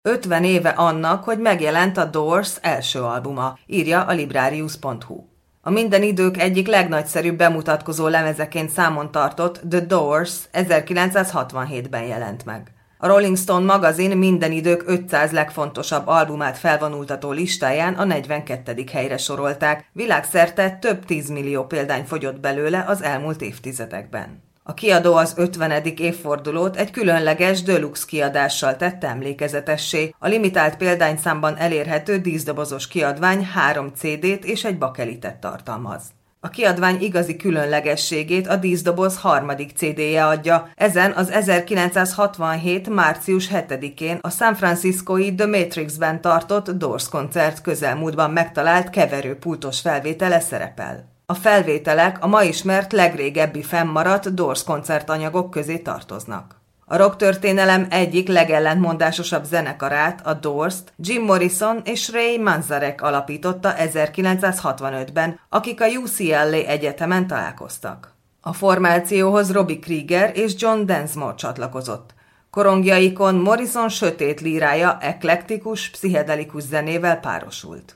50 éve annak, hogy megjelent a Doors első albuma, írja a Librarius.hu. A minden idők egyik legnagyszerűbb bemutatkozó lemezeként számon tartott The Doors 1967-ben jelent meg. A Rolling Stone magazin minden idők 500 legfontosabb albumát felvonultató listáján a 42. helyre sorolták, világszerte több 10 millió példány fogyott belőle az elmúlt évtizedekben. A kiadó az 50. évfordulót egy különleges deluxe kiadással tette emlékezetessé, a limitált példányszámban elérhető díszdobozos kiadvány 3 CD-t és egy bakelitet tartalmaz. A kiadvány igazi különlegességét a díszdoboz 3. CD-je adja, ezen az 1967. március 7-én a San Franciscói The Matrixben tartott Doors koncert közelmúltban megtalált keverőpultos felvétele szerepel. A felvételek a ma ismert legrégebbi fennmaradt Doors koncertanyagok közé tartoznak. A rocktörténelem egyik legellentmondásosabb zenekarát, a Doors-t Jim Morrison és Ray Manzarek alapította 1965-ben, akik a UCLA egyetemen találkoztak. A formációhoz Robbie Krieger és John Densmore csatlakozott. Korongjaikon Morrison sötét lírája eklektikus, pszichedelikus zenével párosult.